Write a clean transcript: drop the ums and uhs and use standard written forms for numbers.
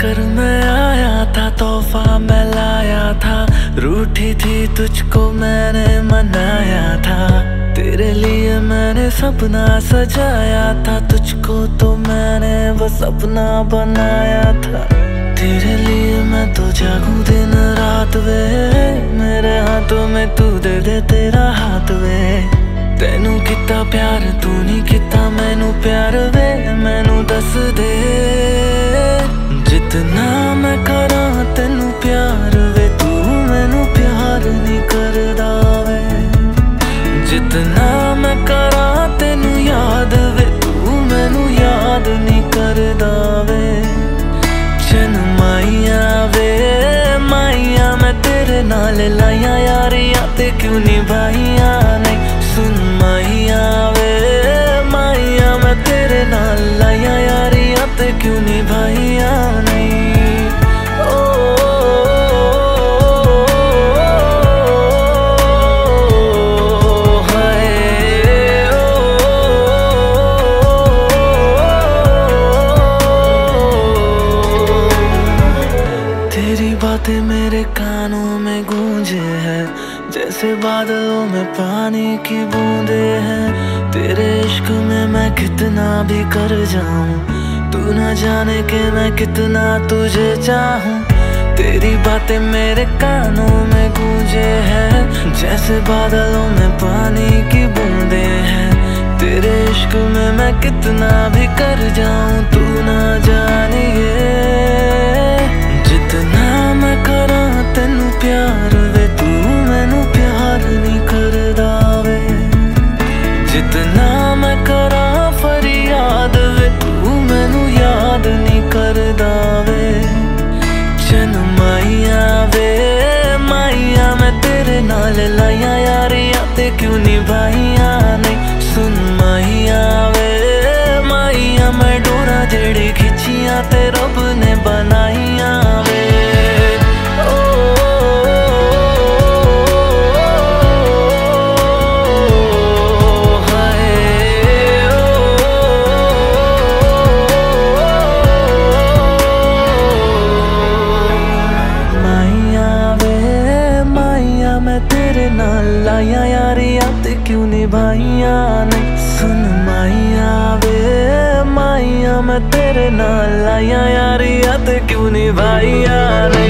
कर मैं आया था, तोहफा मैं लाया था। रूठी थी तुझको मैंने मनाया था, तेरे लिए मैंने सपना सजाया था। तुझको तो मैंने वो सपना बनाया था। तेरे लिए मैं तो जागूं दिन रात वे, मेरे हाथों में तू दे दे तेरा हाथ वे। तेनू किता प्यार तू नहीं किता मैनू प्यार वे, मैनू दस दे जितना मैं करा तेनू प्यार वे, तू मैनू प्यार नहीं करदा वे। जितना मैं करा तेनू याद वे, तू मैनू याद नहीं करदा वे। चन माइया वे माइया मैं तेरे नाल लाइया यारियां ते क्यों निभाइया नहीं। सुन माइया वे माइया मैं तेरे नाल लाइया यारियां ते क्यों निभाइया नहीं। तेरी बातें मेरे कानों में गूंजे हैं, जैसे बादलों में पानी की बूंदे हैं। तेरे इश्क में मैं कितना भी कर जाऊं, तू ना जाने के मैं कितना तुझे चाहूं। तेरी बातें मेरे कानों में गूंजे हैं, जैसे बादलों में पानी की बूंदे हैं। तेरे इश्क में मैं कितना भी कर जाऊं, तू ना जानिए जितना मैं करा तेनू प्यार वे, तू मैनू प्यार नहीं करदा वे। जितना मैं करा फरियाद वे, तू मैनू याद नहीं करदा वे। चन माइया वे माइया मैं तेरे नाल लाइया यारियां ते क्यों निभाइया नहीं। सुन माइया वे माइया मैं डोरा जेड़ी खिंचियां ते रब ने बनाइया वे। लाइया यारियां ते क्यों निभाइया नहीं। सुन माइया वे माइया मैं तेरे नाल लाइया यारियां ते क्यों निभाइया नहीं।